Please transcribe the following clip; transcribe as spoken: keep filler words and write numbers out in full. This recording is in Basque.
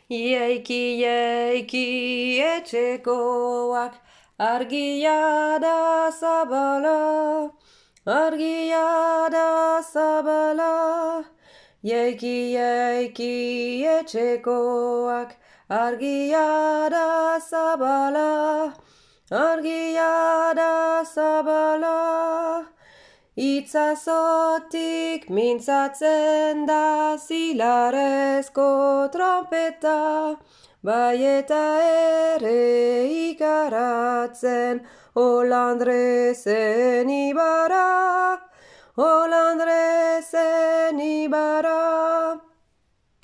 Jeiki, jeiki, etxekoak, argia da zabala, argia da zabala. Jeiki, jeiki, etxekoak, argia da zabala, argia da zabala. Itzazotik mintzatzen da zilarrezko trompeta, bai eta ere ikaratzen Holandrezen ibara, Holandrezen ibara.